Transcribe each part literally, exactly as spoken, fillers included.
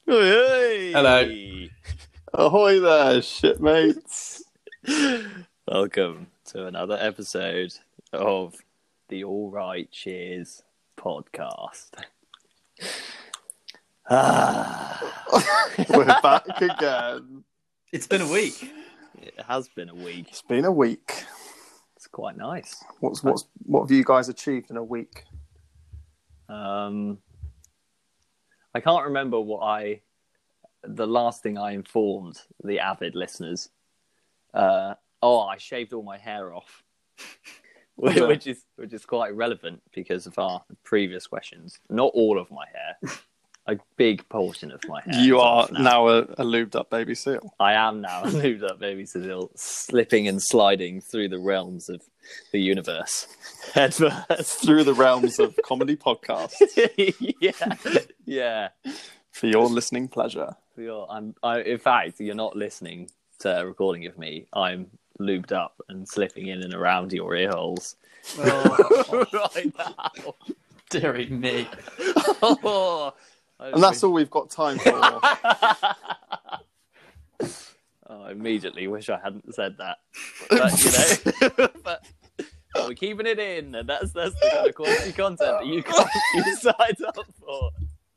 Hey! Hello. Ahoy there, shipmates. Welcome to another episode of the All Right Cheers podcast. Ah, We're back again. It's been a week. it has been a week. It's been a week. It's quite nice. What's what's what have you guys achieved in a week? Um, I can't remember what I. The last thing I informed the avid listeners. Uh, oh, I shaved all my hair off, Okay. which is which is quite relevant because of our previous questions. Not all of my hair, a big portion of my hair. You is are off now a, a lubed up baby seal. I am now a lubed up baby Cecile, slipping and sliding through the realms of the universe, head first. Through the realms of comedy podcasts yeah, yeah. for your listening pleasure. You're, I'm, I, in fact, you're not listening to a recording of me. I'm lubed up and slipping in and around your ear holes Oh, right now. dearie me. Oh, I And that's all we've got time for. Oh, I immediately wish I hadn't said that. But, you know, but we're keeping it in, and that's that's the kind of quality content that you guys you signed up for.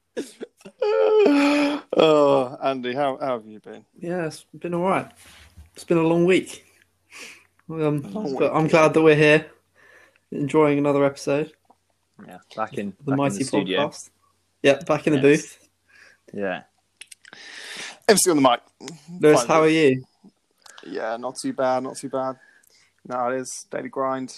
Oh, Andy, how, how have you been? Yeah, it's been all right. It's been a long week. Um, long but week. I'm glad that we're here, enjoying another episode Yeah, back in of the back in Mighty the studio. Podcast. Yeah, back in the Yes. booth. Yeah. M C on the mic. Lewis, Fine. how are you? Yeah, not too bad, not too bad. No, it is daily grind.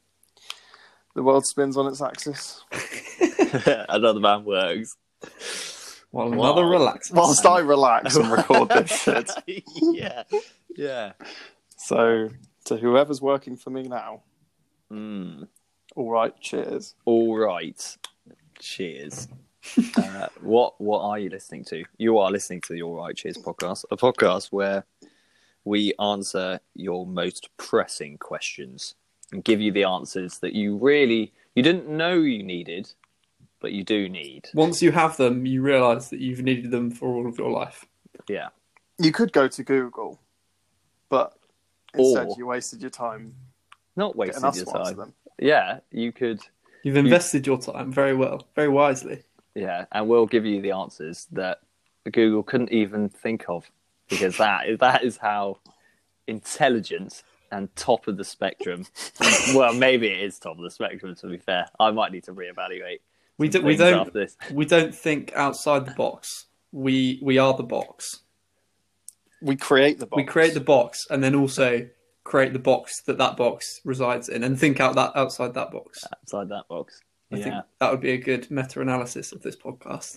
The world spins on its axis. Another man works. Well, Wow. another relax. Whilst I relax and record this shit. yeah, yeah. So, to whoever's working for me now, Mm. all right, cheers. All right. Cheers. uh, what what are you listening to? You are listening to the All Right Cheers podcast, a podcast where we answer your most pressing questions and give you the answers that you really you didn't know you needed, but you do need. Once you have them, you realise that you've needed them for all of your life. Yeah. You could go to Google, but instead Or- you wasted your time Not getting wasting us your to answer time. them. Yeah, you could. You've invested your time very well, very wisely. Yeah, and we'll give you the answers that Google couldn't even think of, because that that is how intelligent and top of the spectrum. Well, maybe it is top of the spectrum. To be fair, I might need to reevaluate. We some do, we things don't after this. we don't think outside the box. We we are the box. We create the box. We create the box and then also create the box that that box resides in and think out that outside that box. outside that box. I Yeah. think that would be a good meta-analysis of this podcast.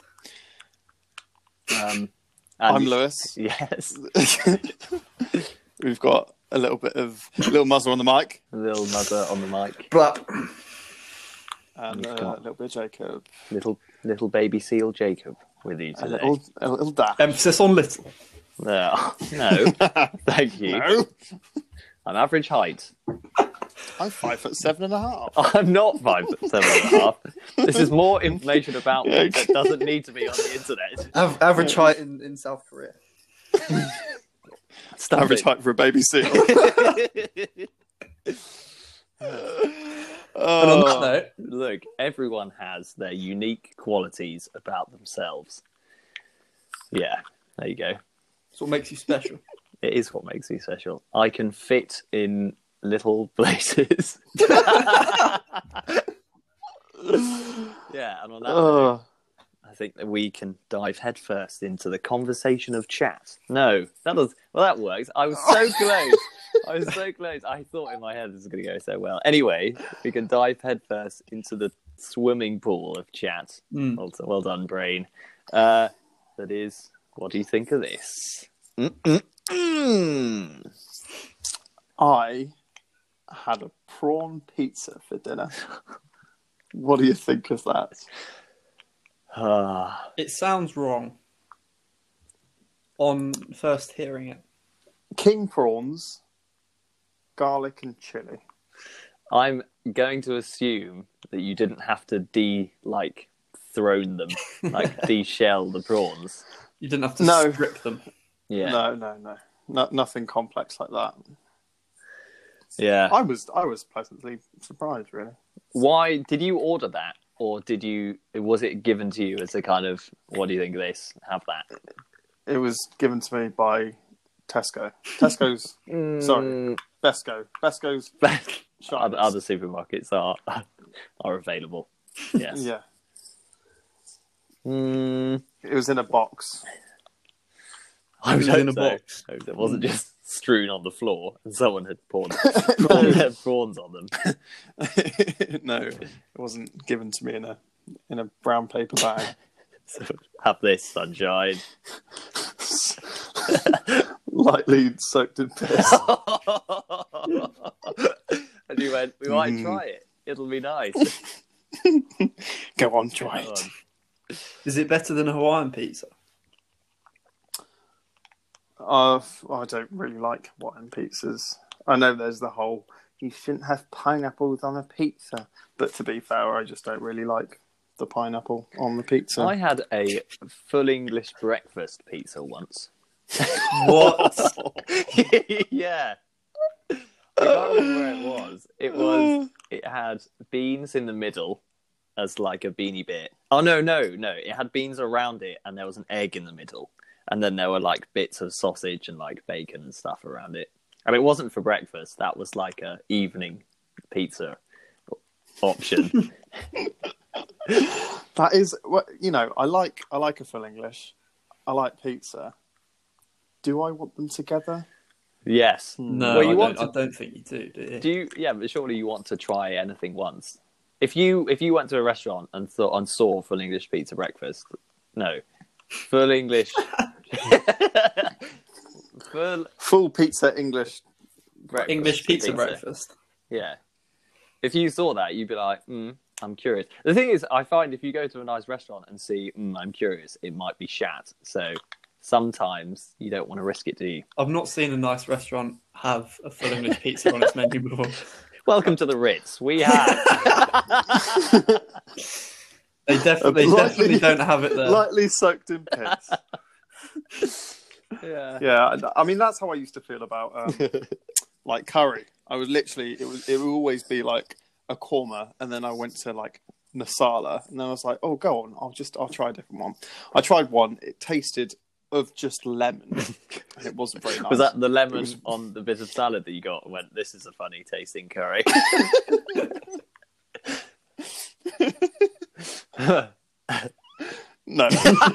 Um, and I'm you- Lewis. Yes, We've got a little bit of a little muzzle on the mic, little mother on the mic, But and We've uh, got- a little bit of Jacob, little little baby seal Jacob with you a today. little, a little dash. emphasis on little. No, no, thank you. No, I'm average height. I'm five foot seven and a half. I'm not five foot seven and a half. This is more information about me Yeah. that doesn't need to be on the internet. Av- average height in, in South Korea. Stop Average it. height for a baby seal. And on that Oh, note, Look, everyone has their unique qualities about themselves. Yeah, there you go. it's what makes you special. It is what makes me special. I can fit in little places. Yeah, and on that note, oh. I think that we can dive headfirst into the conversation of chat. No, that does well. That works. I was so close. I was so close. I thought in my head this was going to go so well. Anyway, we can dive headfirst into the swimming pool of chat. Mm. Well, well done, brain. Uh, that is. What do you think of this? Mm-mm-mm. I had a prawn pizza for dinner. What do you think of that? Ah, It sounds wrong on first hearing it. King prawns, garlic and chili. I'm going to assume that you didn't have to de like throne them, like de-shell the prawns. You didn't have to No. strip them. Yeah, No, no, no, no, nothing complex like that. yeah. I was, I was pleasantly surprised, really. Why did you order that, or did you? Was it given to you as a kind of, what do you think of this? Have that. It was given to me by Tesco. Tesco's, sorry, Besco. Besco's other, other supermarkets are are available. Yes. Yeah. Mm, It was in a box. I It was hope in a so. box. I hope it wasn't just strewn on the floor and someone had poured prawn, prawns on them. No, it wasn't given to me in a in a brown paper bag. So have this, sunshine. Lightly soaked in piss. And you went, we might Mm. try it. It'll be nice. Go on, try Come it. on. Is it better than a Hawaiian pizza? Uh, I don't really like Hawaiian pizzas. I know there's the whole you shouldn't have pineapples on a pizza, but to be fair, I just don't really like the pineapple on the pizza. I had a full English breakfast pizza once. What? Yeah. I can't remember where it was. It was. It had beans in the middle as like a beanie bit. Oh no, no, no! It had beans around it, and there was an egg in the middle, and then there were like bits of sausage and like bacon and stuff around it. And it wasn't for breakfast. That was like a evening pizza option. That is, what you know. I like. I like a full English. I like pizza. Do I want them together? Yes. No, Well, you I, want don't, to- I don't think you do, do you? Do you? Yeah, but surely you want to try anything once. If you if you went to a restaurant and thought and saw full English pizza breakfast, no, full English, full Full pizza English. breakfast English pizza, breakfast. Yeah. If you saw that, you'd be like, mm, I'm curious. The thing is, I find if you go to a nice restaurant and see, mm, I'm curious, it might be shat. So sometimes you don't want to risk it, do you? I've not seen a nice restaurant have a full English pizza on its menu before. Welcome to the Ritz. We have. They definitely, Lightly- definitely don't have it there. Lightly soaked in piss. Yeah. Yeah, I mean that's how I used to feel about um, like curry. I was literally it was it would always be like a korma, and then I went to like masala, and then I was like, oh, go on, I'll just I'll try a different one. I tried one. It tasted of just lemon, and it wasn't very nice. Was that the lemon It was- on the bit of salad that you got and went, this is a funny tasting curry? No.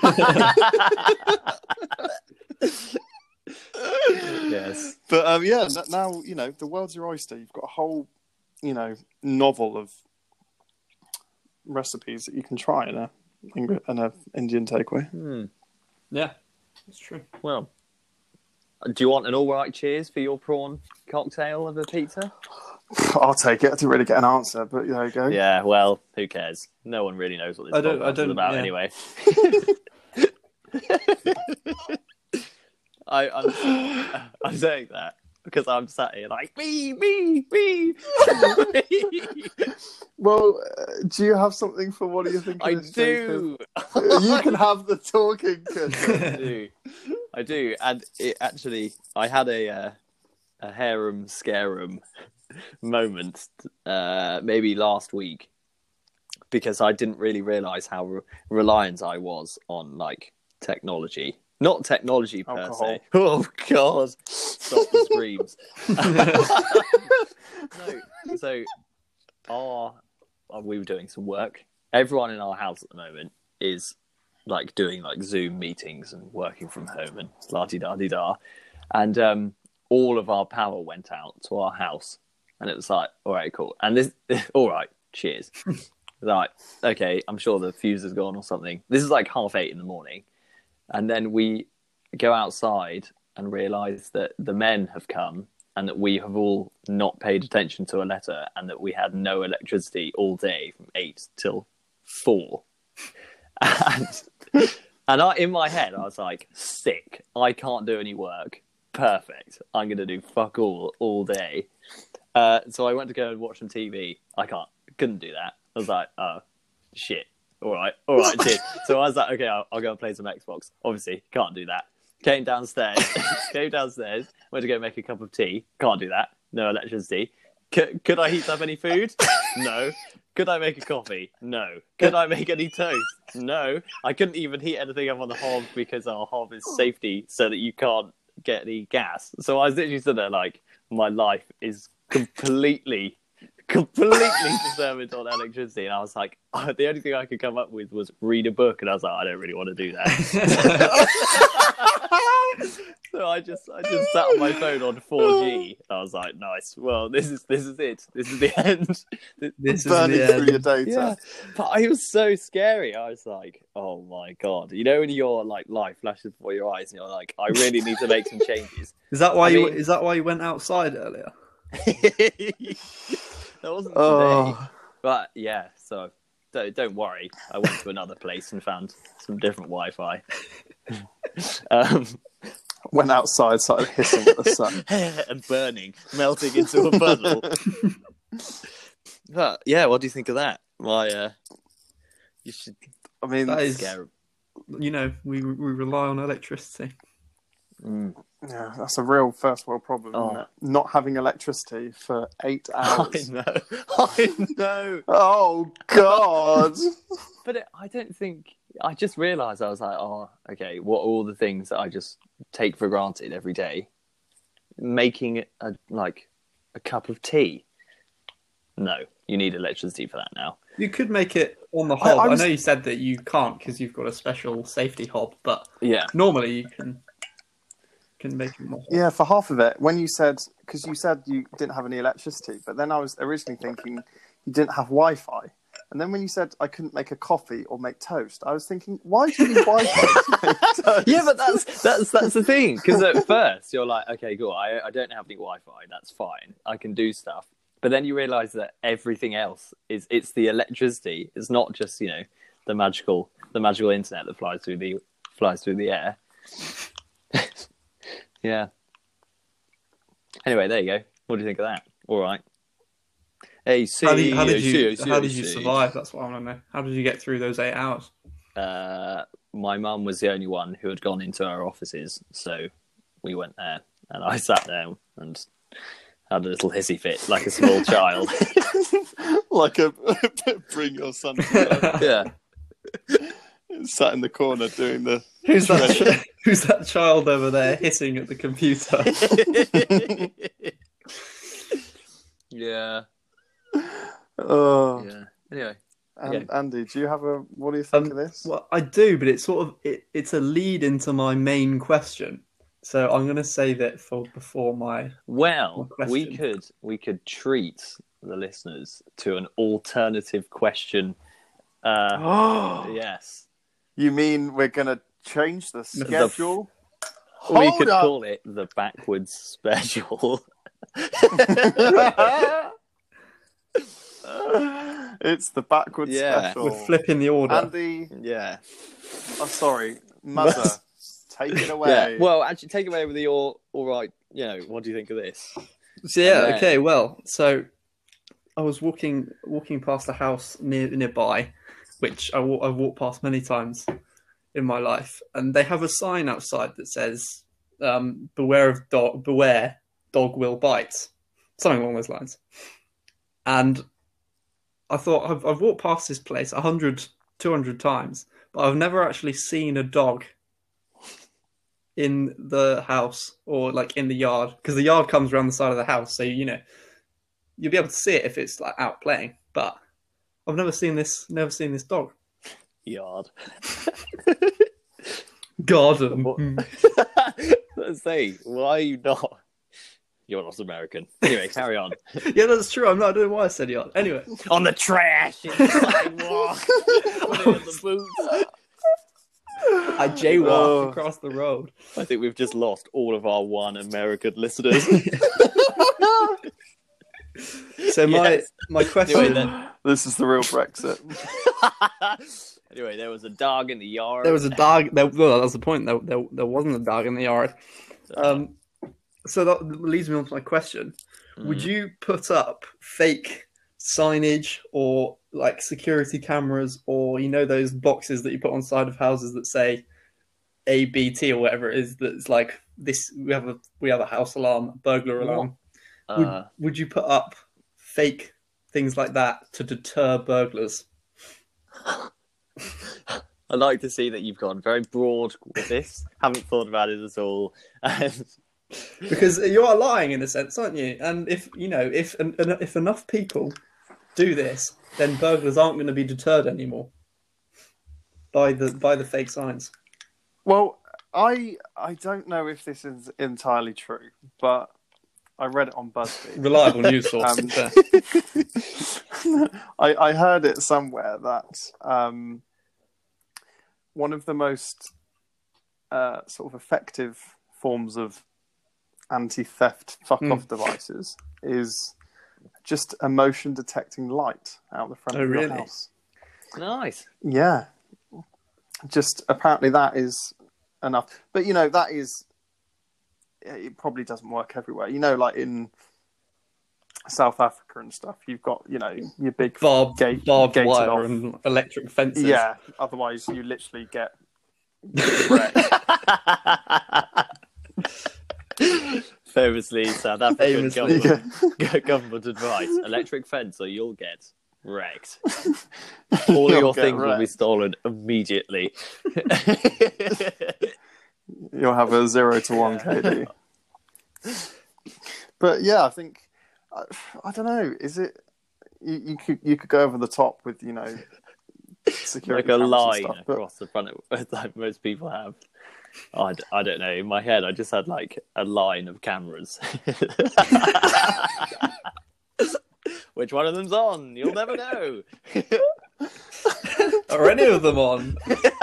Yes. But um, yeah, n- now you know the world's your oyster. You've got a whole, you know, novel of recipes that you can try in a in a Indian takeaway. Hmm. Yeah, that's true. Well, do you want an all right cheers for your prawn cocktail of a pizza? I'll take it. I didn't really get an answer, but there you go. Yeah, well, who cares? No one really knows what this I don't- podcast I don't- is about yeah. anyway. I, I'm, I'm saying that because I'm sat here like, me, me, me. Well, uh, do you have something for what do you think? I of this, Jacob? do. You can have the talking. Kid. I do. I do. And it actually, I had a uh, a harem scarum moment uh, maybe last week because I didn't really realise how re- reliant I was on like technology. Not technology per Alcohol. se. Oh God! Stop the screams. No. So, our uh, we were doing some work. Everyone in our house at the moment is like doing like Zoom meetings and working from home and la di da di da, and um, all of our power went out to our house, and it was like, all right, cool, and this, all right, cheers. Like, okay, I'm sure the fuse has gone or something. This is like half eight in the morning. And then we go outside and realise that the men have come and that we have all not paid attention to a letter and that we had no electricity all day from eight till four. And, and I, in my head, I was like, sick. I can't do any work. Perfect. I'm going to do fuck all all day. Uh, so I went to go and watch some T V. I can't. Couldn't do that. I was like, oh, shit. all right, all right, cheers. So I was like, okay, I'll, I'll go and play some Xbox. Obviously, can't do that. Came downstairs, came downstairs, went to go make a cup of tea. Can't do that. No electricity. C- could I heat up any food? No. Could I make a coffee? No. Could I make any toast? No. I couldn't even heat anything up on the hob because our hob is safety so that you can't get any gas. So I was literally stood there like, my life is completely, completely determined on electricity. And I was like, oh, the only thing I could come up with was read a book. And I was like, I don't really want to do that. So I just I just sat on my phone on four G. I was like, nice. Well, this is this is it. This is the end. This is Burning the through end. your data. Yeah, but it was so scary. I was like, oh my god. You know when your like life flashes before your eyes and you're like, I really need to make some changes. Is that why I you? mean- Is that why you went outside earlier? That wasn't today. Oh, But yeah, so don't, don't worry. I went to another place and found some different Wi-Fi. um, went outside, started hissing at the sun. and burning, melting into a puddle. But yeah, what do you think of that? My, uh, you should I mean, That is- scare. You know, we we rely on electricity. Mm. yeah, that's a real first world problem. Oh. Isn't it? Not having electricity for eight I hours. know, I know. Oh God! But it, I don't think. I just realised I was like, oh, okay. What are all the things that I just take for granted every day? Making a like a cup of tea. No, you need electricity for that now. You could make it on the I- hob. I I, was- know you said that you can't because you've got a special safety hob, but Yeah, normally you can can make it on the hob. Yeah, for half of it, when you said, because you said you didn't have any electricity, but then I was originally thinking you didn't have Wi-Fi. And then when you said I couldn't make a coffee or make toast, I was thinking, why do you need Wi-Fi to make toast? yeah, but that's that's that's the thing. Because at first you're like, okay, cool. I I don't have any Wi-Fi. That's fine. I can do stuff. But then you realise that everything else is it's the electricity. It's not just you know the magical the magical internet that flies through the flies through the air. Yeah. Anyway, there you go. What do you think of that? All right. Hey, see, How did, how did see, you see, how did you see. survive? That's what I want to know. How did you get through those eight hours? Uh, my mum was the only one who had gone into our offices, so we went there, and I sat there and had a little hissy fit like a small child. Like a bring your son to Yeah. life. Sat in the corner doing the. Who's that? Ch- who's that child over there hissing at the computer? Yeah. Oh, Yeah. Anyway. and, okay. Andy, do you have a? What do you think Um, of this? Well, I do, but it's sort of it, it's a lead into my main question. So I'm going to save it for before my. Well, Good we question. could we could treat the listeners to an alternative question. Uh, Oh, yes. you mean we're gonna change the schedule? we Hold could up. call it the backwards special. It's the backwards Yeah. special. We're flipping the order. Andy, Yeah. I'm sorry, Mother, take it away. Yeah. Well, actually, take away with your all right. You know, what do you think of this? So yeah, And then- okay. Well, so I was walking walking past a house near nearby, which I wa- I've walked past many times in my life, and they have a sign outside that says um, "Beware of dog, beware, dog will bite," something along those lines. And I thought I've, I've walked past this place one hundred, two hundred times, but I've never actually seen a dog in the house or like in the yard, because the yard comes around the side of the house, so you know you'll be able to see it if it's like out playing. But I've never seen this, never seen this dog. Yard. Garden. What- Hmm. Let's say, why are you not? You're not American. Anyway, carry on. Yeah, that's true. I'm not. I don't know why I said yard. Anyway, On the trash in the sidewalk. Put it in the boots. I jaywalk Oh. across the road. I think we've just lost all of our one American listeners. So my Yes. my question. Anyway, then. This is the real Brexit. Anyway, there was a dog in the yard. There was a dog. There, well, that was the point. There, there, there wasn't a dog in the yard. Um, so that leads me on to my question. Would Mm. you put up fake signage or like security cameras, or you know those boxes that you put on side of houses that say A B T or whatever it is. That's like this. We have a we have a house alarm, a burglar alarm. Would Uh, would you put up fake things like that to deter burglars? I like to see that you've gone very broad with this. Haven't thought about it at all. Because you are lying in a sense, aren't you? And if you know, if if enough people do this, then burglars aren't going to be deterred anymore by the by the fake signs. Well, I I don't know if this is entirely true, but I read it on BuzzFeed. Reliable news source. Um, I, I heard it somewhere that um, one of the most uh, sort of effective forms of anti-theft fuck-off Mm. devices is just a motion detecting light out the front Oh, of your really? house. Nice. Yeah. Just apparently that is enough. But, you know, that is... It probably doesn't work everywhere. You know, like in South Africa and stuff, you've got, you know, your big Barbed, gate, barbed gated wire off. and electric fences. Yeah, otherwise you literally get wrecked. Famously, South African Famously. government, government advice: electric fence, or you'll get wrecked. All You'll your get things will be wrecked. stolen immediately. You'll have a zero to one K D. But yeah, I think I, I don't know. Is it you, you could you could go over the top with, you know, security Like a cameras and line stuff, but across the front of like most people have. I, d- I don't know. In my head, I just had like a line of cameras. Which one of them's on? You'll never know. Are any of them on?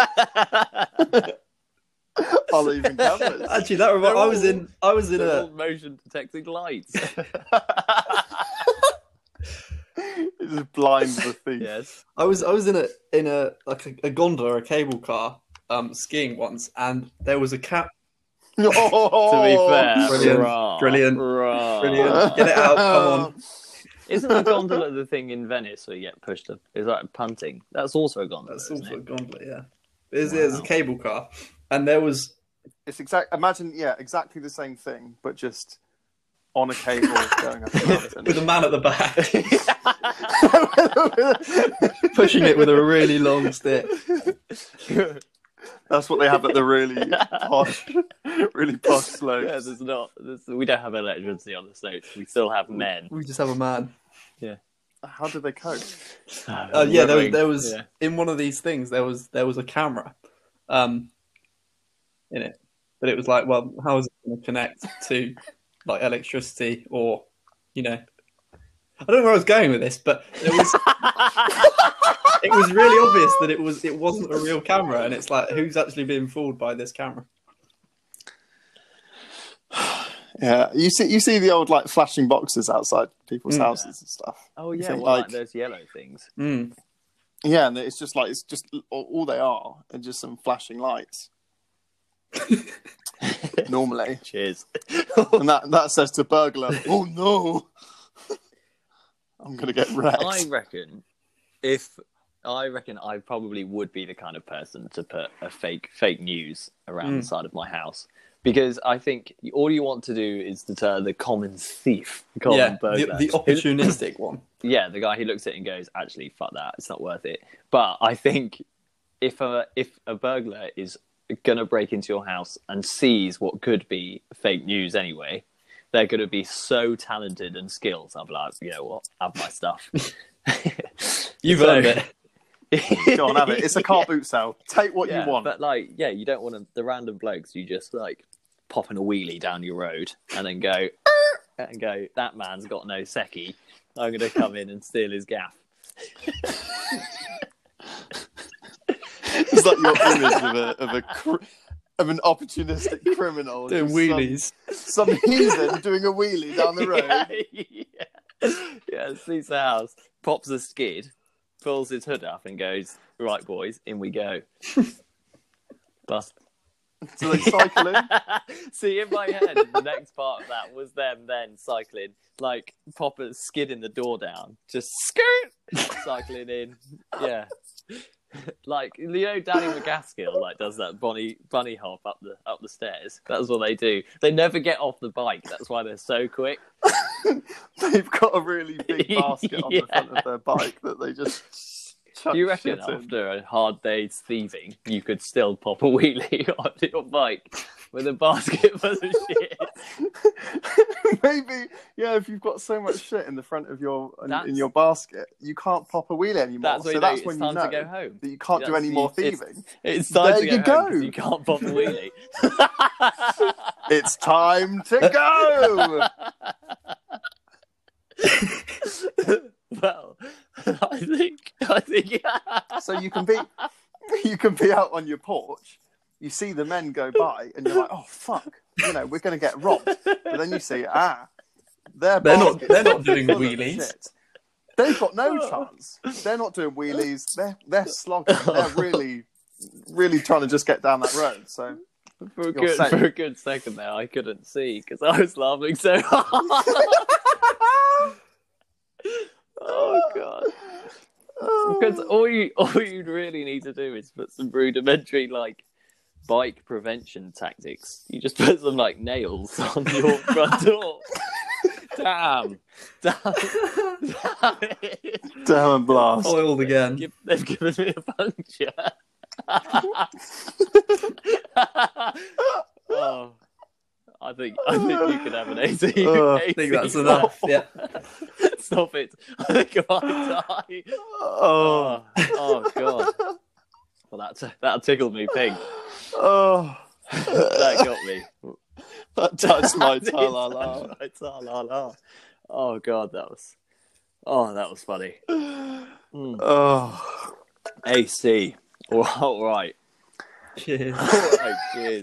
are they even cameras? Actually, that remi- They're I was all- in. I was in They're a. all motion detecting lights. It just blinds the thief. Yes. I was. I was in a in a like a, a gondola, a cable car, um, skiing once, and there was a cat. Oh, To be fair, Brilliant, rah, brilliant, rah. Brilliant. Get it out. Come on. Isn't the gondola the thing in Venice where you get pushed up? Is that punting? That's also a gondola. That's isn't also a it? gondola. Yeah. There's, there's a Wow. cable car, and there was. It's exact. Imagine, yeah, exactly the same thing, but just on a cable going up a mountain. With a man at the back, pushing it with a really long stick. That's what they have at the really posh, really posh Yeah, slopes. there's not. There's, we don't have electricity on the slopes. We still have men. We just have a man. How do they cope? Uh, yeah, there, Weathering- there was yeah. in one of these things. There was there was a camera, um, in it, but it was like, well, how is it going to connect to like electricity or, you know, I don't know where I was going with this, but it was it was really obvious that it was it wasn't a real camera, and it's like, who's actually being fooled by this camera? Yeah, you see, you see the old like flashing boxes outside people's Mm. houses and stuff. Oh You yeah, think, well, like, like- those yellow things. Mm. Yeah, and it's just like it's just all all they are, are just some flashing lights. Normally, Cheers. and that that says to burglar, "Oh no, I'm gonna get wrecked." I reckon if I reckon I probably would be the kind of person to put a fake fake news around Mm. the side of my house, because I think all you want to do is deter the common thief, the common Yeah, the, burglar. the opportunistic one. Yeah, the guy who looks at it and goes, "Actually, fuck that. It's not worth it." But I think if a if a burglar is gonna break into your house and sees what could be fake news anyway, they're gonna be so talented and skilled. I'm like, you know what? Have my stuff. You've So- earned it. Go on, have it. It's a car boot sale. Take what Yeah, you want. but like, yeah, you don't want to, the random blokes you just like popping a wheelie down your road and then go and go. That man's got no secchi. I'm gonna come in and steal his gaff. It's like your image of a of a cr- of an opportunistic criminal Doing Just wheelies. Some, some heathen doing a wheelie down the road. yeah, yeah. yeah, sees the house, pops a skid, pulls his hood up, and goes, "Right, boys, in we go." Bust. Do they cycle in? See, in my head, the next part of that was them then cycling, like Popper skidding the door down, just skirt, cycling in. Yeah. Like, you know, Danny McGaskill like does that bunny bunny hop up the up the stairs. That's what they do. They never get off the bike. That's why they're so quick. They've got a really big basket on Yeah. the front of their bike that they just chuck Do you reckon shit in. after a hard day's thieving, you could still pop a wheelie on your bike with a basket full of shit? Maybe, yeah. If you've got so much shit in the front of your in, That's- in your basket, you can't pop a wheelie anymore. That's so when you know that's it's when time you know to go home. that you can't do That's any the- more it's- thieving. It's time There to go you home 'cause go. you can't pop a wheelie. It's time to go. Well, I think I think So you can be you can be out on your porch. You see the men go by, and you're like, "Oh fuck!" You know, we're going to get robbed. But then you see, ah, they're They're not- baskets they're not doing full of wheelies. shit. They've got no chance. They're not doing wheelies. They're they're slogging. They're really, really trying to just get down that road. So for a You're good safe. for a good second there, I couldn't see because I was laughing so hard. Oh god! Because all you all you'd really need to do is put some rudimentary like bike prevention tactics. You just put some like nails on your front door. Damn! Damn! Damn it. damn and blast. Foiled again. Give- They've given me a puncture. Oh, I think I think you could have an A C. Oh, I think that's enough. Yeah. Stop it! I think I might die. Oh, Oh, oh god! Well, that that tickled me pink. oh, That got me. that touched my That did ta-la-la. touch my ta-la-la. Oh god, that was. Oh, that was funny. Mm. Oh, A C. All right. Cheers. All right. Cheers.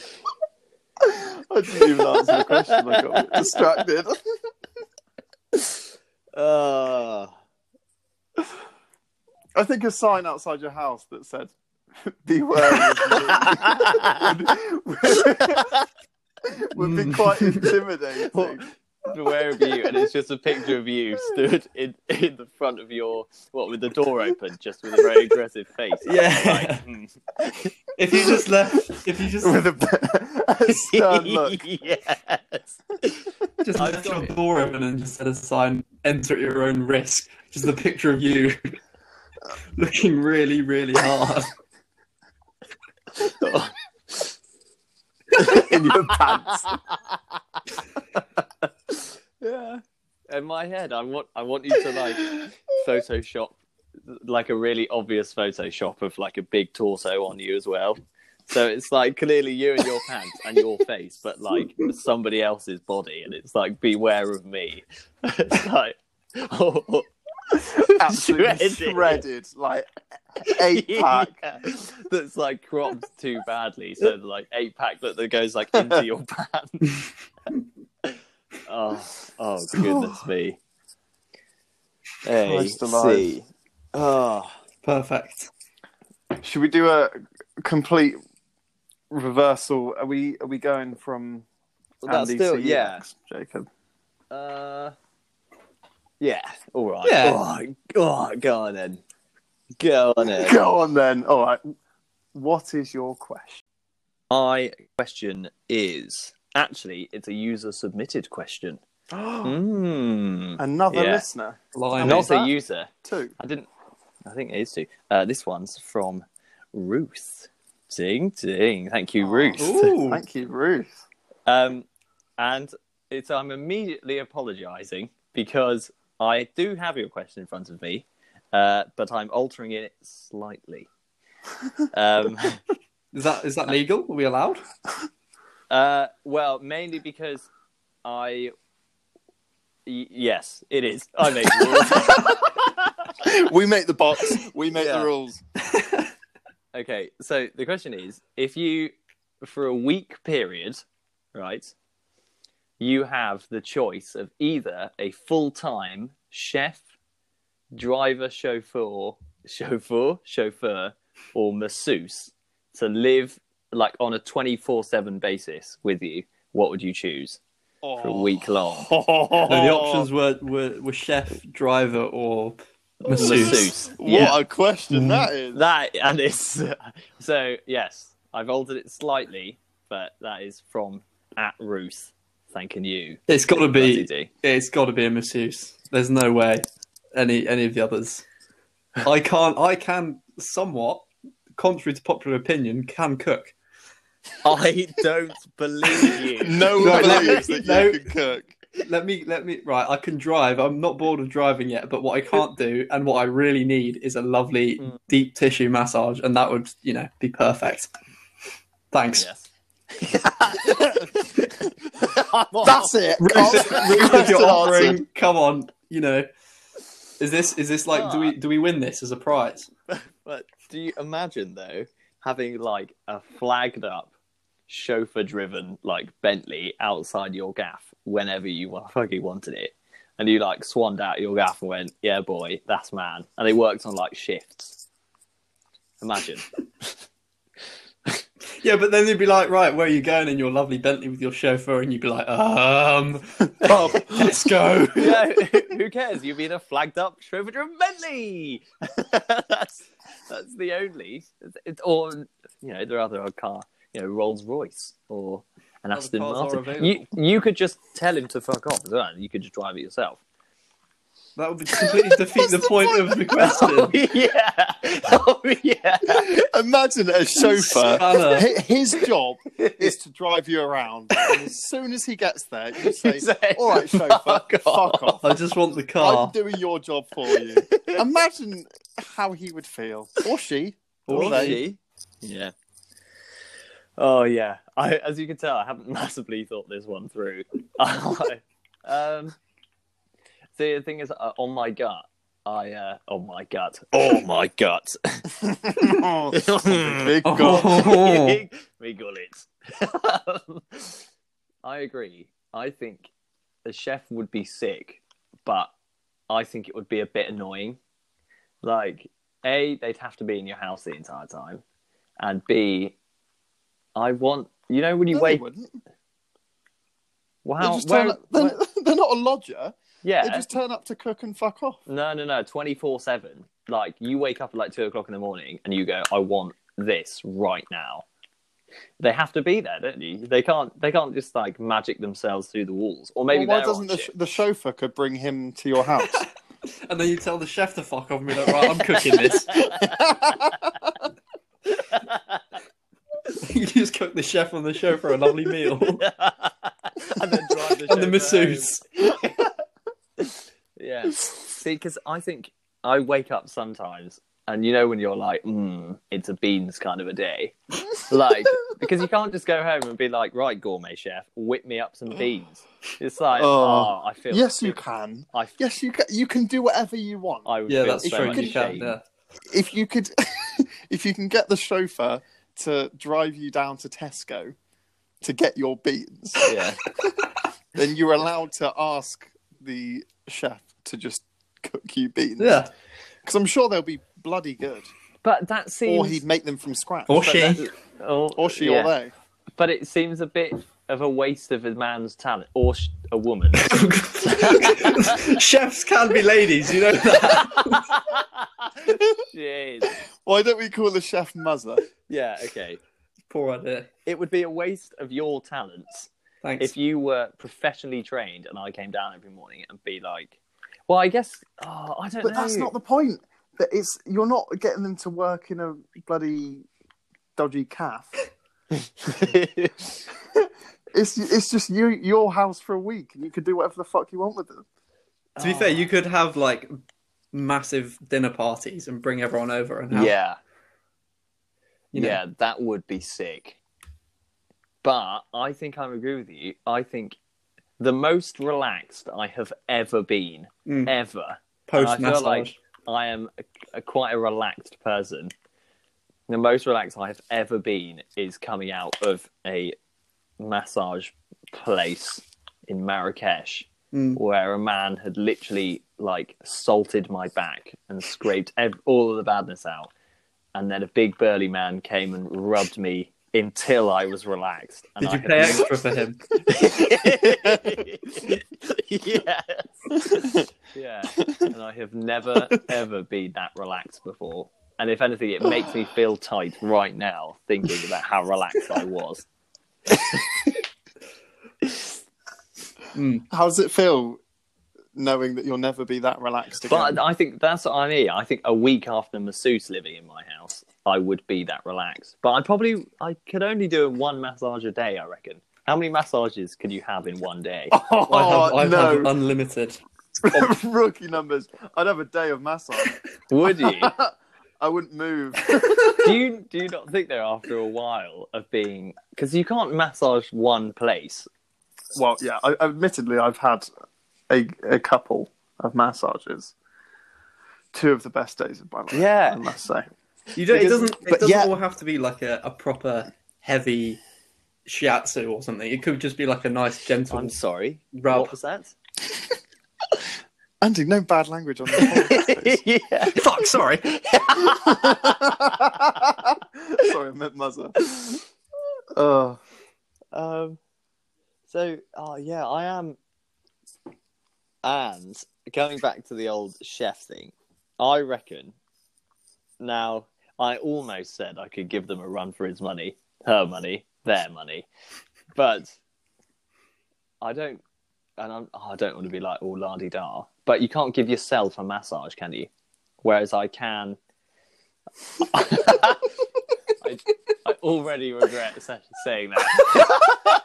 I didn't even answer the question. I got a bit distracted. Uh, I think a sign outside your house that said "Beware" would, would, would be quite intimidating. What? Beware of you, and it's just a picture of you stood in, in the front of your what with the door open, just with a very aggressive face. Yeah. Like, mm. If you just left, if you just With a, a stern look. Yes. just I've left got your it. door open and just had a sign, "Enter at your own risk." Just a picture of you looking really, really hard. in your pants. Yeah. In my head, I want I want you to like Photoshop like a really obvious Photoshop of like a big torso on you as well. So it's like clearly you and your pants and your face, but like somebody else's body, and it's like beware of me. It's like oh, Absolutely Shredded. shredded, like eight pack. Yeah. That's like cropped too badly, so the, like eight pack that, that goes like into your pants. Oh, oh goodness me. A Christ alive. C. Oh, Perfect. Should we do a complete reversal? Are we are we going from that's Andy still to you yeah. next, Jacob? Uh, yeah. All right. Yeah. Oh, oh, go on then. Go on then. Go on then. All right. What is your question? My question is actually it's a user submitted question. Mm. Another Yeah. listener Blimey. And Not what's a that? user. too. I didn't. I think it is too. Uh, this one's from Ruth. Ding ding. Thank you, Oh. Ruth. Ooh. Thank you, Ruth. Um, and it's I'm immediately apologising because I do have your question in front of me, uh, but I'm altering it slightly. Um, Is that is that legal? Are we allowed? uh, well, mainly because I. Y- yes, it is. I make rules. We make the box. We make Yeah. the rules. Okay, so the question is, if you, for a week period, right, you have the choice of either a full-time chef, driver, chauffeur, chauffeur, chauffeur, or masseuse to live like on a twenty-four seven basis with you, what would you choose for a week long? No, the options were, were, were chef, driver, or masseuse. Masseuse. What Yeah. a question that is. That and it's so yes, I've altered it slightly, but that is from at Ruth. Thanking you. It's got to be. Bloody D. It's got to be a masseuse. There's no way any any of the others. I can't. I can somewhat, contrary to popular opinion, can cook. I don't believe you. No No, one let me- believes that you no. can cook. Let me let me right. I can drive. I'm not bored of driving yet. But what I can't do, and what I really need, is a lovely Mm. deep tissue massage, and that would, you know, be perfect. Thanks. Yes. That's it. Ruth, Answer- Ruth, if question you're offering, answered. come on. You know, is this is this like? Do we Ah. do we win this as a prize? But do you imagine though having like a flagged up, chauffeur driven like Bentley outside your gaff whenever you wa- fucking wanted it, and you like swanned out your gaff and went, "Yeah, boy, that's man," and it worked on like shifts. Imagine. Yeah, but then they'd be like, right, where are you going in your lovely Bentley with your chauffeur? And you'd be like, um, oh, let's go. Yeah, who cares? You've been a flagged up chauffeur driven Bentley. that's that's the only. It's, it's or you know there are other car, you know, Rolls Royce or an Other Aston cars are Martin. available. You you could just tell him to fuck off as well. You could just drive it yourself. That would completely defeat the point of the Oh question. yeah, oh yeah. Imagine a chauffeur. Spanner. Hi- His job is to drive you around. And as soon as he gets there, you say, You say, all right, chauffeur, "Fuck fuck off." off. I just want the car. I'm doing your job for you. Imagine how he would feel. Or she. Or, Or they. she. Yeah. Oh yeah. I, as you can tell, I haven't massively thought this one through. um, see, the thing is, uh, on my gut, I uh, on my gut, oh my gut, Oh, big God. Oh. we got it. I agree. I think the chef would be sick, but I think it would be a bit annoying. Like, A, they'd have to be in your house the entire time, and B, I want, you know, when you No, they wake. wouldn't. They Wow, just turn where- up- they're, they're not a lodger. yeah. They just turn up to cook and fuck off. No, no, no. twenty-four seven. Like, you wake up at like two o'clock in the morning and you go, I want this right now. They have to be there, don't you? They can't. They can't just like magic themselves through the walls. Or maybe Well, why they're doesn't on the, sh- shift. the chauffeur could bring him to your house? And then you tell the chef to fuck off and be like, right, I'm cooking this. You just cook the chef and the chauffeur a lovely meal. and then drive the And the chauffeur masseuse. home. Yeah. See, because I think I wake up sometimes, and you know when you're like, mm, it's a beans kind of a day, like because you can't just go home and be like, right, gourmet chef, whip me up some beans. It's like, Oh. oh, I feel. Yes, you can. I, Yes, you can. You can do whatever you want. I would Yeah, feel that's so true. much You can, shame. yeah. If you could, if you can get the chauffeur to drive you down to Tesco to get your beans, Yeah. then you're allowed to ask the chef to just cook you beans. Yeah. Because I'm sure they'll be bloody good. But that seems. Or he'd make them from scratch. Or but she. that- or, Or she yeah. or they. But it seems a bit of a waste of a man's talent, or sh- a woman. Chefs can be ladies, you know that. Jeez. Why don't we call the chef Muzzer? Yeah. Okay. Poor idea. It would be a waste of your talents Thanks. if you were professionally trained and I came down every morning and be like, well, I guess, oh, I don't But know. that's not the point. That it's you're not getting them to work in a bloody dodgy calf. It's it's just you your house for a week, and you can do whatever the fuck you want with them. To be fair, you could have like massive dinner parties and bring everyone over and have, Yeah. you know, Yeah, that would be sick. But I think I agree with you. I think the most relaxed I have ever been, Mm. ever. post And I feel massage. like I am a, a, quite a relaxed person. The most relaxed I have ever been is coming out of a massage place in Marrakesh, Mm. where a man had literally like salted my back and scraped ev- all of the badness out, and then a big burly man came and rubbed me until I was relaxed. And Did I you have pay n- extra for him? yes. Yeah. And I have never, ever been that relaxed before. And if anything, it makes me feel tight right now, thinking about how relaxed I was. Mm. How does it feel knowing that you'll never be that relaxed again? But I think that's what I mean. I think a week after masseuse living in my house, I would be that relaxed. But I probably, I could only do one massage a day, I reckon. How many massages could you have in one day? Oh, I have, I no. have unlimited. Rookie numbers. I'd have a day of massage. Would you? I wouldn't move. do you do you not think though after a while of being, because you can't massage one place? Well, yeah, I, admittedly, I've had a, a couple of massages. Two of the best days of my life, Yeah. I must say. You don't. It Because- doesn't. It but doesn't yeah. all have to be like a, a proper heavy shiatsu or something. It could just be like a nice gentle I'm sorry. rub. What was that? Andy, no bad language on the podcast. yeah. Fuck, sorry. Sorry, I meant muzzer. Oh, Um. So, oh yeah, I am. And going back to the old chef thing, I reckon. Now, I almost said I could give them a run for his money, her money, their money, but I don't. And I'm, oh, I don't want to be like all la di da, but you can't give yourself a massage, can you? Whereas I can. I, I already regret saying that.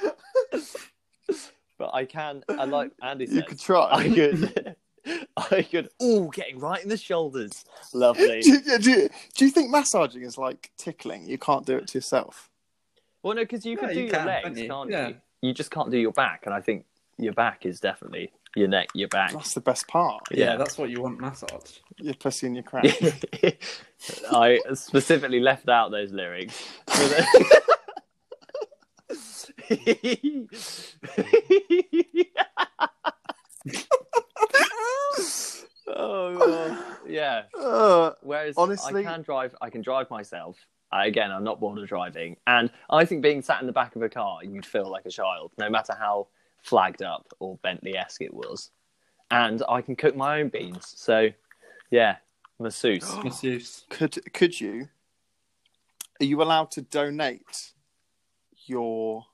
But I can, and like Andy said, you could try. I could, I could, ooh, getting right in the shoulders. Lovely. do, you, do, you, do you think massaging is like tickling? You can't do it to yourself. Well, no, because you Yeah, can do you your can, legs, can't you? can't Yeah. you? You just can't do your back, and I think your back is definitely your neck, your back. That's the best part. Yeah, Yeah. that's what you want massage. Your pussy and your crack. I specifically left out those lyrics. oh God. Yeah. Uh, Whereas Honestly- I can drive, I can drive myself. I, again, I'm not bored of driving, and I think being sat in the back of a car, you'd feel like a child, no matter how flagged up or Bentley-esque it was. And I can cook my own beans, so yeah, masseuse. Masseuse. could could you? Are you allowed to donate your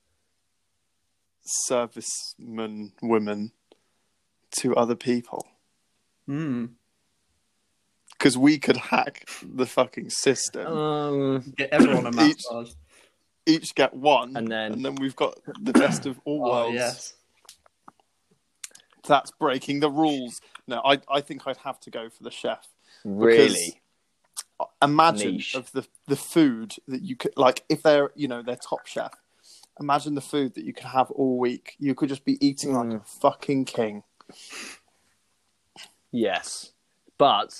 servicemen women to other people? Mm. Because we could hack the fucking system. Um, Get everyone a Each- massage. Each get one, And then- and then we've got the best of all Oh, worlds. yes. That's breaking the rules. No, I I think I'd have to go for the chef. really? Imagine Niche. of the the food that you could, like, if they're, you know, they're top chef. Imagine the food that you could have all week. You could just be eating like Mm. a fucking king. Yes, but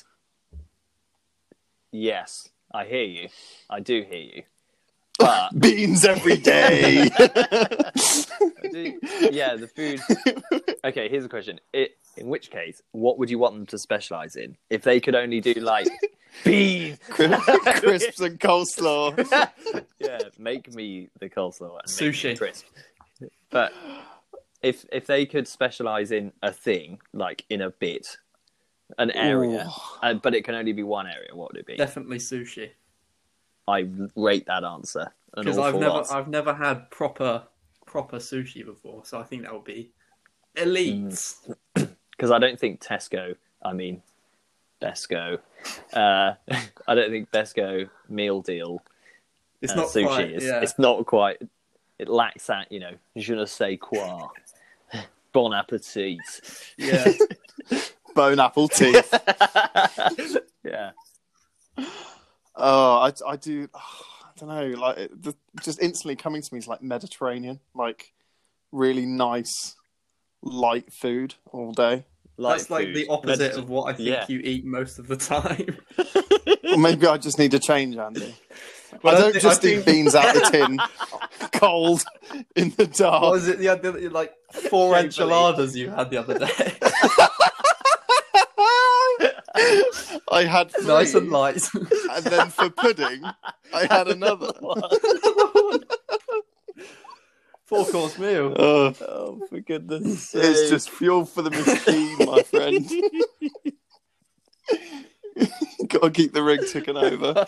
yes, I hear you. I do hear you. But Beans every day. I do, yeah, the food. Okay, here's a question. It, in which case, what would you want them to specialize in? If they could only do like beans, Crisps and coleslaw. yeah, make me the coleslaw and make Sushi. me crisp. But if if they could specialize in a thing, like in a bit, an area, uh, but it can only be one area, what would it be? Definitely sushi. I rate that answer an Because awful I've never, lot. I've never had proper, proper sushi before, so I think that would be elite. Because I don't think Tesco, I mean, Besco, uh, I don't think Besco meal deal It's uh, not sushi quite. is. Yeah. It's not quite. It lacks that, you know, je ne sais quoi. Bon appetit. Yeah. Bone apple teeth. Yeah. Oh, I, I do. Oh, I don't know. Like, it, the, just instantly coming to me is like Mediterranean, like really nice, light food all day. Light That's like food. the opposite Mediter- of what I think yeah. you eat most of the time. Or maybe I just need to change, Andy. Well, I I don't thi- just I eat think- beans out the tin, cold in the What dark. was it? The other like four Gently. enchiladas you had the other day. I had three, Nice and light. and then for pudding, I had another. Four course meal. Oh, Oh, for goodness sake. it's just fuel for the machine, my friend. Gotta keep the rig ticking over.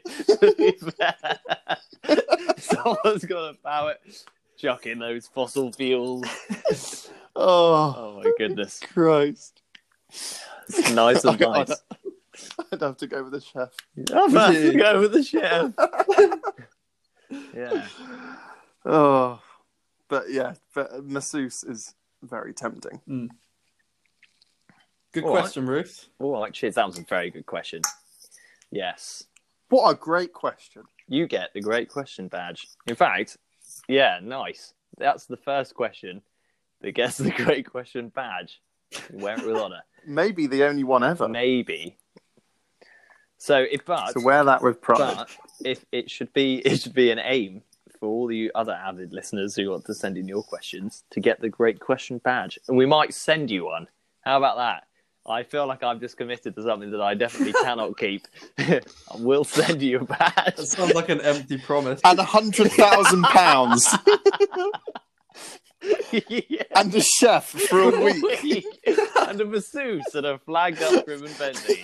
Someone's got to power it. Chuck in those fossil fuels. Oh, Oh, my goodness. Christ. It's nice and I- I'd- nice. I'd have to go with the chef. I'm about to go with the chef. Yeah. Oh, but yeah, but masseuse is very tempting. Mm. Good All right. question, Ruth. All right, cheers. That was a very good question. Yes. What a great question. You get the great question badge. In fact, yeah, nice. That's the first question that gets the great question badge. You wear it with honour. Maybe the only one ever. Maybe. So if but, So wear that with pride. but if it should be it should be an aim for all you other avid listeners who want to send in your questions to get the great question badge. And we might send you one. How about that? I feel like I've just committed to something that I definitely cannot keep. We'll send you a badge. That sounds like an empty promise. And a hundred thousand pounds. Yeah. And a chef for a week. And a masseuse and a flagged up ribbon bendy.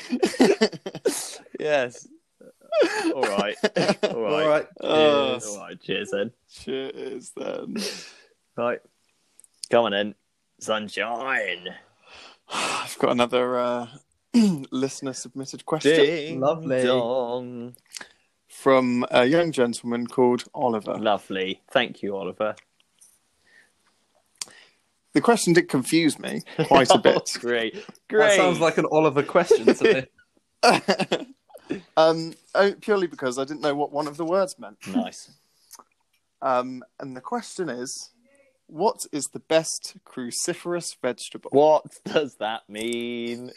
Yes. All right. All right. All right. Oh. Cheers. All right. Cheers then. Cheers then. Right. Come on then. Sunshine. I've got another uh, listener submitted question Ding Lovely. dong. from a young gentleman called Oliver. Lovely. Thank you, Oliver. The question did confuse me quite a bit. Oh, great. Great. That sounds like an Oliver question to me. um, oh, purely because I didn't know what one of the words meant. Nice. Um, and the question is, what is the best cruciferous vegetable? What does that mean?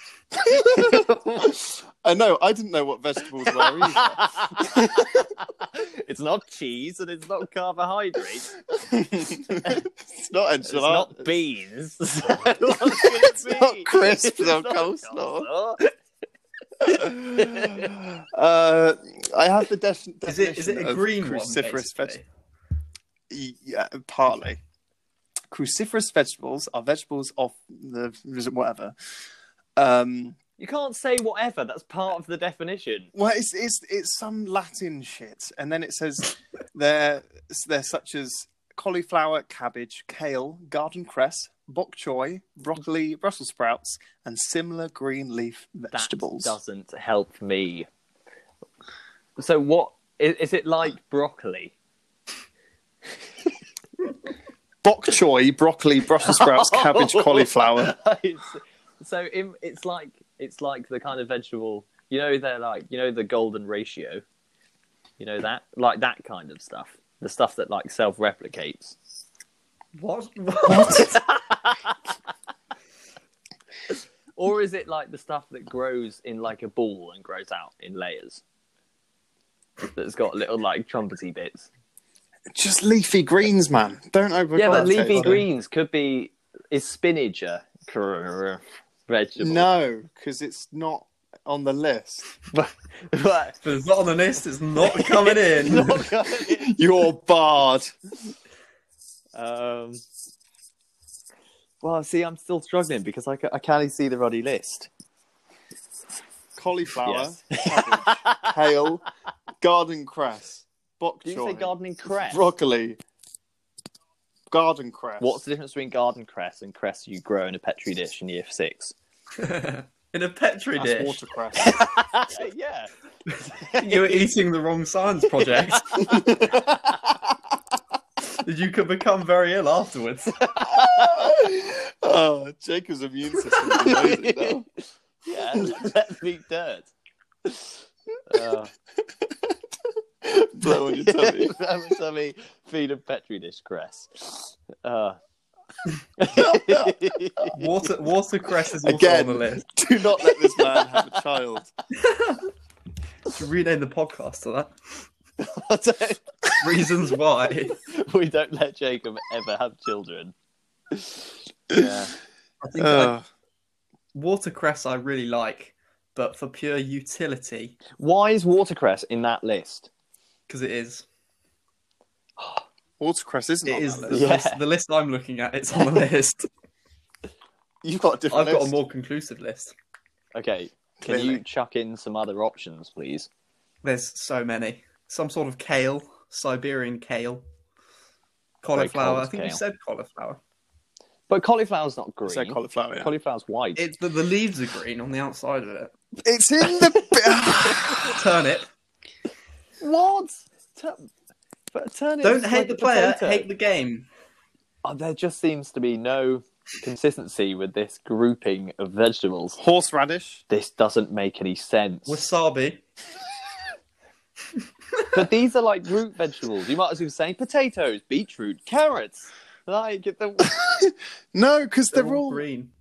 I know, I didn't know what vegetables were either. It's not cheese and it's not carbohydrates. It's not It's enchilada. not beans. What's it gonna It's be? not crisps It's or not coleslaw. uh, I have the de- definition Is it is it a of green one? cruciferous basically? vegetables. Yeah, partly. Cruciferous vegetables are vegetables of the whatever. Um, You can't say whatever. That's part of the definition. well, it's it's it's some Latin shit, and then it says they're they're such as cauliflower, cabbage, kale, garden cress, bok choy, broccoli, Brussels sprouts, and similar green leaf vegetables. That doesn't help me. So what is, is it like broccoli? Bok choy, broccoli, Brussels sprouts, cabbage, cauliflower. It's- so in, it's like it's like the kind of vegetable, you know, they're like, you know, the golden ratio, you know, that like that kind of stuff, the stuff that like self-replicates. What? What? Or is it like the stuff that grows in like a ball and grows out in layers, that's got little like trumpety bits? Just leafy greens, man. Don't overcomplicate Yeah, but leafy it. greens could be, is spinach a cr- vegetable? No, because it's not on the list. But, but If it's not on the list, it's not coming in. not coming in. You're barred. Um, well, see, I'm still struggling because I, ca- I can't see the ruddy list. Cauliflower, Yes. cabbage, kale, garden cress, bok Did you choy, say gardening cress? broccoli, garden cress. What's the difference between garden cress and cress you grow in a petri dish in year six? In a petri That's dish. watercress. Yeah. You were eating the wrong science project. You could become very ill afterwards. Oh, Jacob's immune system is amazing now. Yeah, let's eat dirt. Uh, Blow on your tummy. Have a tummy, feed a petri dish cress. Uh. Water, watercress is also Again. on the list. Do not let this man have a child. Should rename the podcast to that. Don't- Reasons why. we don't let Jacob ever have children. Yeah. I think Uh, watercress I really like but for pure utility, Why is watercress in that list? because it is. Watercress isn't It on is that the list. Yeah. list, the list I'm looking at. It's on the list. You've got a different I've got a list. more conclusive list. Okay, can Clearly. you chuck in some other options, please? There's so many. Some sort of kale, Siberian kale, cauliflower. cold I think you kale. said cauliflower. But cauliflower's not I green. said cauliflower, yeah. Cauliflower's white. It the, the leaves are green on the outside of it. It's in the... Turnip. What? Tur- but turnip Don't is hate like the a player, potato. hate the game. Oh, there just seems to be no consistency with this grouping of vegetables. Horseradish. This doesn't make any sense. Wasabi. But these are like root vegetables. You might as well say potatoes, beetroot, carrots. Like the... No, because They're, they're, all all... green.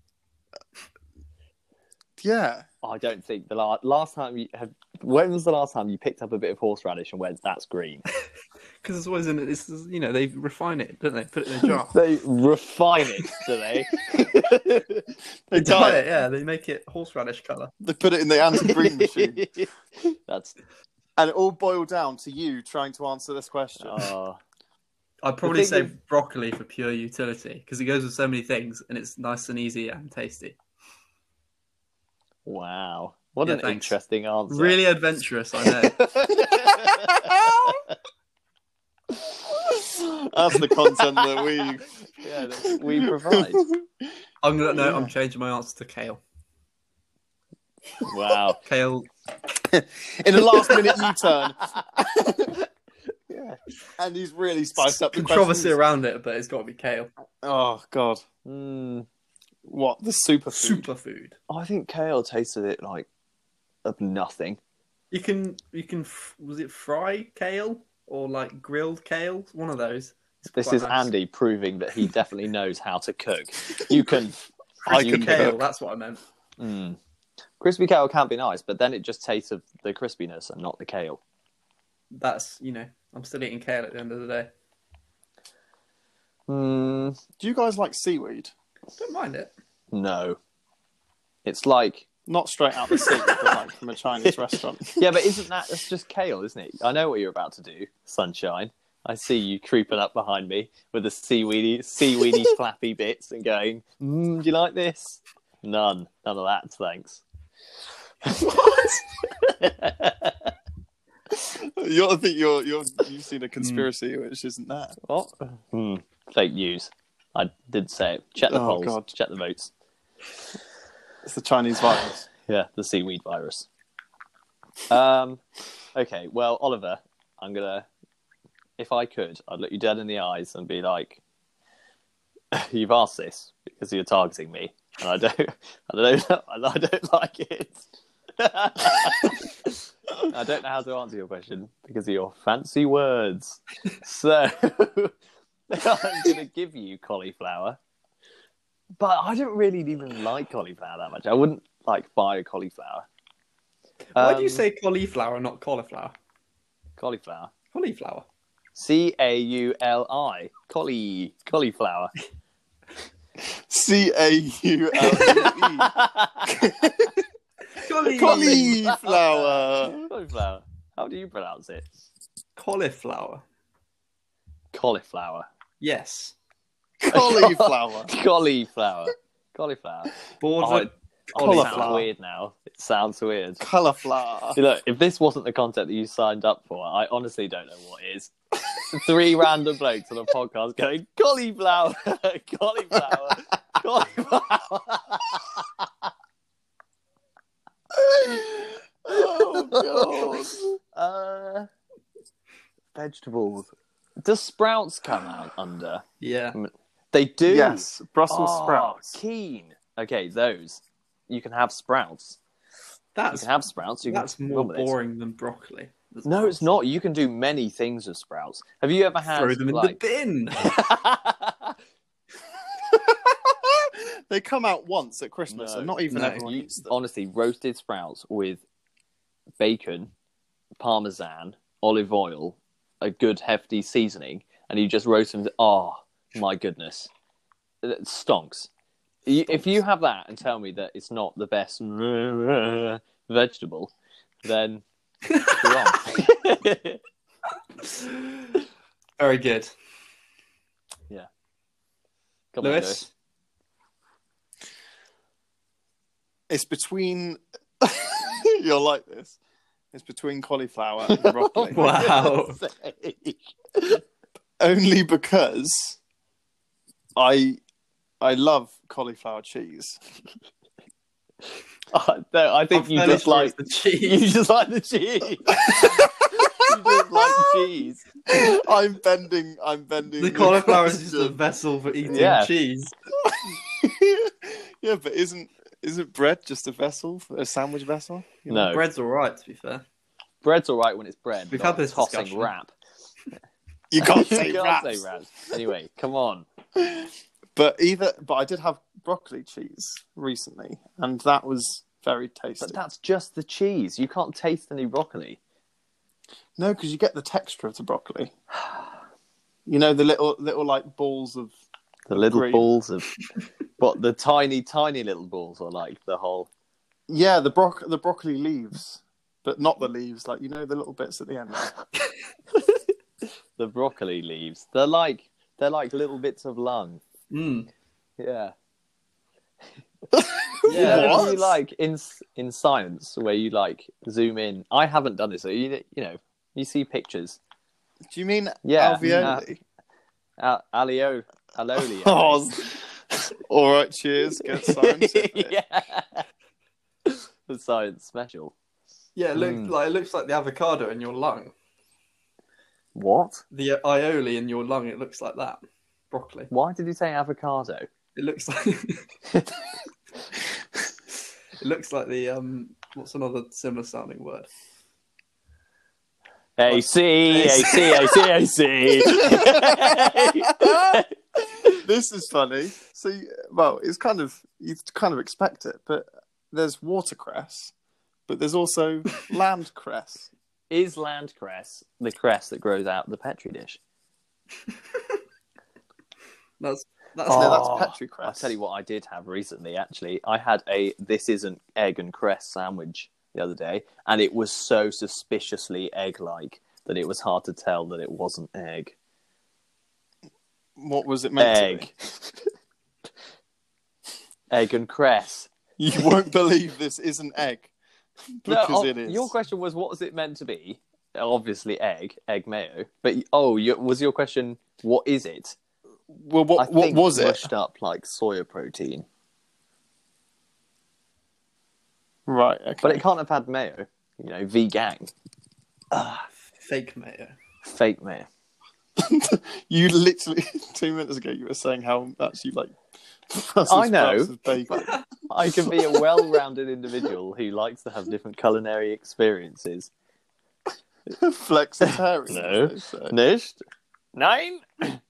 Yeah. I don't think the last, last time you have. When was the last time you picked up a bit of horseradish and went, "That's green"? Because it's always in it. It's, you know, they refine it, don't they? Put it in a jar. They refine it, do they? They Dye dye it, it. yeah. They make it horseradish colour. They put it in the anti-green machine. That's. And it all boiled down to you trying to answer this question. Oh. I'd probably thing say is- broccoli for pure utility because it goes with so many things and it's nice and easy and tasty. Wow. What Yeah, an thanks. interesting answer. Really adventurous, I know. That's the content that we... Yeah, that we provide. I'm gonna no. I'm changing my answer to kale. Wow. Kale. In the last minute U-turn. Yeah. And he's really spiced up the Controversy questions. around it, but it's got to be kale. Oh, God. Mm, What? The superfood? Superfood. I think kale tasted it like of nothing. You can you can f- was it fry kale or like grilled kale? One of those. It's This quite is nice. Andy proving that he definitely knows how to cook. You can. I you can Kale. cook. That's what I meant. Mm. Crispy kale can be nice, but then it just tastes of the crispiness and not the kale. That's you know. I'm still eating kale at the end of the day. Mm, Do you guys like seaweed? Don't mind it. no. It's like, Not straight out the sea, but like from a Chinese restaurant. yeah, but isn't that, that's just kale, isn't it? I know what you're about to do, sunshine. I see you creeping up behind me with the seaweedy, seaweedy flappy bits and going, mm, do you like this? None. None of that, thanks. You ought to think you're, you're, you've seen a conspiracy which isn't that. What? Hmm. Fake news. I did say it. Check the Oh, polls. God. Check the votes. It's the Chinese virus. Yeah, the seaweed virus. Um. Okay. Well, Oliver, I'm gonna. If I could, I'd look you dead in the eyes and be like, "You've asked this because you're targeting me, and I don't. I don't. I don't like it. I don't know how to answer your question because of your fancy words. So I'm going to give you cauliflower. But I don't really even like cauliflower that much. I wouldn't like buy a cauliflower. Why do you Um, say cauliflower, not cauliflower? cauliflower? Cauliflower. C A U L I. Cauli. Cauliflower. C A U L E E. Cauliflower. Cauliflower. How do you pronounce it? Cauliflower. Cauliflower. Yes. Cauliflower. Cauliflower. Cauliflower. Border. Oh, it, oh, it Cauliflower. sounds weird now. It sounds weird. Cauliflower. See, look, if this wasn't the content that you signed up for, I honestly don't know what is. Three random blokes on a podcast going, cauliflower, cauliflower, cauliflower. Oh, God. Uh, vegetables. Does sprouts come out under? Yeah. They do. Yes, Brussels Oh, sprouts. Keen. Okay, those. You can have sprouts. You That's can have sprouts. You can that's more run with it. boring than broccoli. That's No, it's not. You can do many things with sprouts. Have you ever had Throw them in like... the bin. They come out once at Christmas, No, and not even no. everyone You- eats them. honestly, roasted sprouts with bacon, parmesan, olive oil, a good hefty seasoning, and you just roast them. Oh my goodness, it stonks. You- If you have that and tell me that it's not the best vegetable, then you're wrong. Very good. Come on, Lewis? Lewis. It's between. You're like this. It's between cauliflower and broccoli. Wow. Only because I I love cauliflower cheese. Oh, no, I think I'm you fairly just sure like it's the cheese. you just like the cheese. You just like cheese. I'm bending. I'm bending. The cauliflower is just a question. vessel for eating Yeah. cheese. Yeah, but isn't isn't bread just a vessel, a sandwich vessel? You know? No, Bread's all right, to be fair. bread's all right when it's bread. We've not had this tossing discussion. wrap. You can't say You can't wraps. say wraps. Anyway, come on. But either, but I did have broccoli cheese recently, and that was very tasty. But that's just the cheese. You can't taste any broccoli. No, because you get the texture of the broccoli. You know, the little little like balls of The little green. balls of, what, the tiny, tiny little balls, or like the whole. Yeah, the bro- the broccoli leaves, but not the leaves. Like, you know, the little bits at the end. The broccoli leaves. They're like they're like little bits of lung. Mm. Yeah. Yeah. Yeah, What? you like in in science where you like zoom in. I haven't done this, so you you know you see pictures. Do you mean Yeah, alveoli? Al- alio, aloli. Oh, all right. Cheers. Get scientific. Yeah. The science special. Yeah, it, look, Mm. like, it looks like the avocado in your lung. What? The uh, aioli in your lung, it looks like that. Broccoli. Why did you say avocado? It looks like... it looks like the... um. What's another similar sounding word? A C, A C, A C, A C. This is funny. So, you- well, it's kind of you kind of expect it, but there's watercress, but there's also land cress. Is land cress the cress that grows out of the petri dish? That's... That's No, Oh, that's petri cress. I'll tell you what I did have recently, actually. I had a This Isn't Egg and Cress sandwich the other day, and it was so suspiciously egg-like that it was hard to tell that it wasn't egg. What was it meant Egg. Egg and cress. to be? You won't believe this isn't egg. Because No, oh, it is. Your question was, what was it meant to be? Obviously egg, egg mayo. But, oh, your, was your question, what is it? Well, what, I what think was it? mushed up like soya protein. Right, okay. But it can't have had mayo. You know, vegan. fake mayo. Fake mayo. You literally, two minutes ago, you were saying how much you like I know. Brussels bacon. I can be a well-rounded individual who likes to have different culinary experiences. Flexitarian. No. as they say. Nicht? Nine?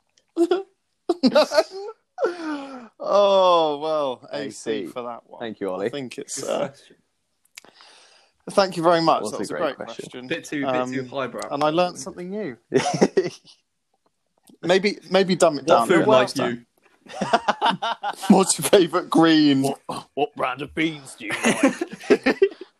Oh, well, A C A C. for that one. Thank you, I Ollie. think it's. Good Uh, question. thank you very much. Was That a was a great great, question. question. Bit too, Um, bit too highbrow. And I learnt something new. Maybe, maybe dumb it What down. a food bit like next time. you? What's your favourite green? what, what brand of beans do you like?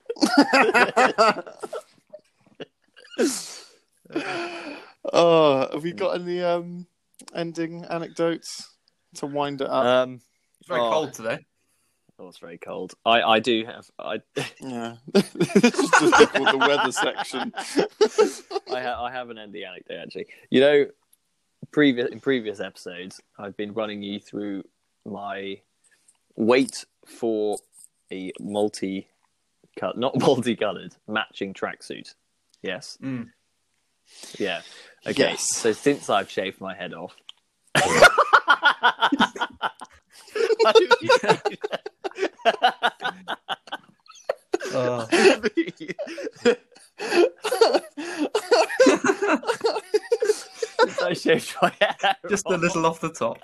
Oh, have we got any um, ending anecdotes to wind it up? um, It's very Oh. cold today. oh, it's very cold. I, I do have... I, Yeah, this is just called the weather section. I, ha- I have an ending anecdote, actually. You know, previous in previous episodes, I've been running you through my wait for a multi, not multicolored matching tracksuit. Yes, Mm. yeah. Okay. Yes. So since I've shaved my head off. Uh, Since I shaved my hair just a off. little off the top.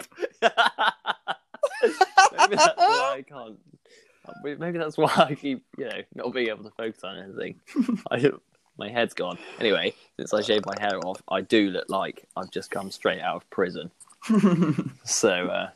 Maybe that's why I can't. Maybe that's why I keep, you know, not being able to focus on anything. I, my head's gone. Anyway, since I shaved my hair off, I do look like I've just come straight out of prison. So, uh,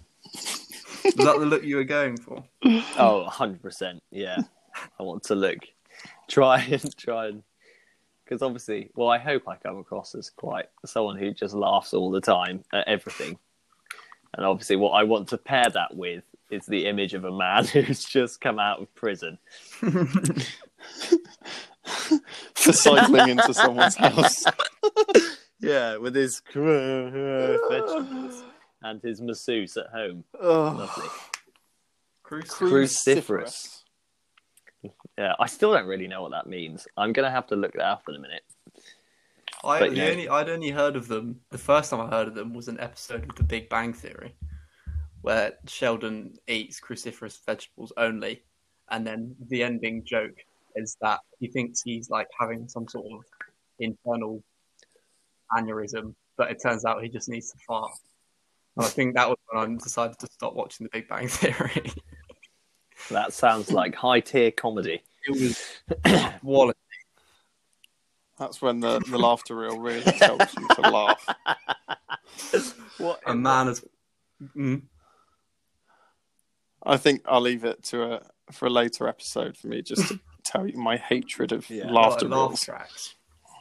Is that the look you were going for? oh, one hundred percent, yeah. I want to look try and try and because obviously, well, I hope I come across as quite someone who just laughs all the time at everything. And obviously, what I want to pair that with is the image of a man who's just come out of prison. For cycling into someone's house. Yeah, with his vegetables and his masseuse at home. Oh. Lovely. Cruciferous. Yeah, I still don't really know what that means. I'm going to have to look that up in a minute. I But, the you know- only I'd only heard of them. The first time I heard of them was an episode of The Big Bang Theory, where Sheldon eats cruciferous vegetables only, and then the ending joke is that he thinks he's like having some sort of internal aneurysm, but it turns out he just needs to fart. And I think that was when I decided to stop watching The Big Bang Theory. That sounds like high-tier comedy. It was quality. That's when the, the laughter reel really tells you to laugh. What A man has. Mm. I think I'll leave it to a for a later episode for me just to tell you my hatred of Yeah. laughter Like laugh reels. tracks.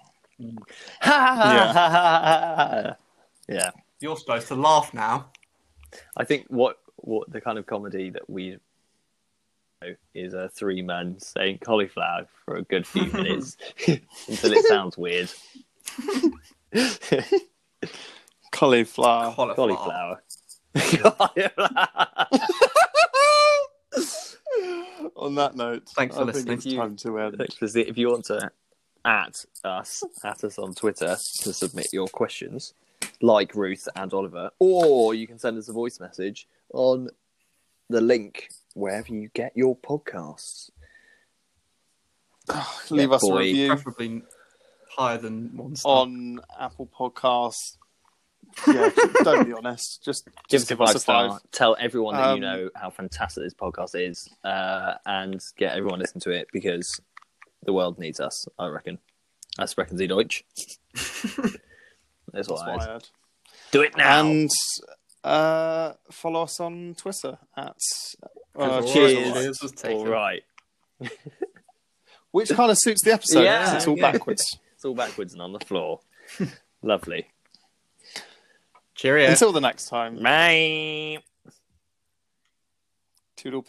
yeah. Yeah. You're supposed to laugh now. I think what what the kind of comedy that we know is a three man saying cauliflower for a good few minutes until it sounds weird. Cauliflower. Cauliflower. On that note, Thanks for I think listening. it's time to end. If you want to at us, at us on Twitter to submit your questions, like Ruth and Oliver, or you can send us a voice message on the link wherever you get your podcasts. Leave Yeah, us a boy. review Preferably higher than one star. on Apple Podcasts. Yeah, don't be honest. Just, Give just us a five star. Tell everyone that Um, you know how fantastic this podcast is, uh, and get everyone to listen to it because the world needs us. I reckon. Das sprechen Sie Deutsch. That's what That's I what I heard. heard. Do it now. And uh, follow us on Twitter at uh, Cheers. Cheers. Cheers was taken. All right. Which kind of suits the episode. Yeah, because it's all yeah. backwards. It's all backwards and on the floor. Lovely. Cheerio. Until the next time. Bye. Toodle